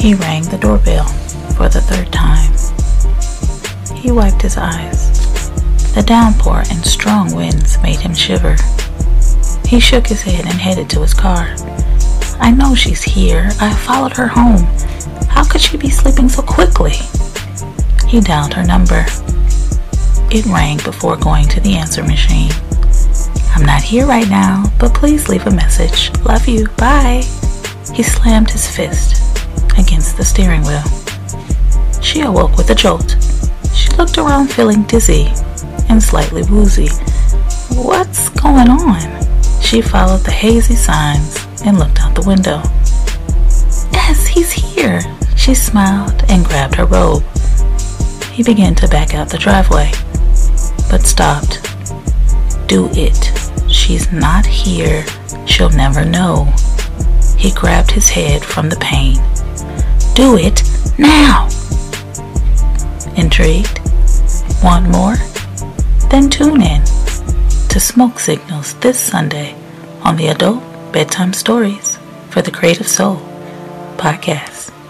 He rang the doorbell for the third time. He wiped his eyes. The downpour and strong winds made him shiver. He shook his head and headed to his car. I know she's here. I followed her home. How could she be sleeping so quickly? He dialed her number. It rang before going to the answer machine. I'm not here right now, but please leave a message. Love you. Bye. He slammed his fist against the steering wheel. She awoke with a jolt. She looked around feeling dizzy and slightly woozy. What's going on? She followed the hazy signs and looked out the window. Yes, he's here. She smiled and grabbed her robe. He began to back out the driveway, but stopped. Do it. She's not here. She'll never know. He grabbed his head from the pain. Do it now. Intrigued? Want more? Then tune in to Smoke Signals this Sunday on the Adult Bedtime Stories for the Creative Soul podcast.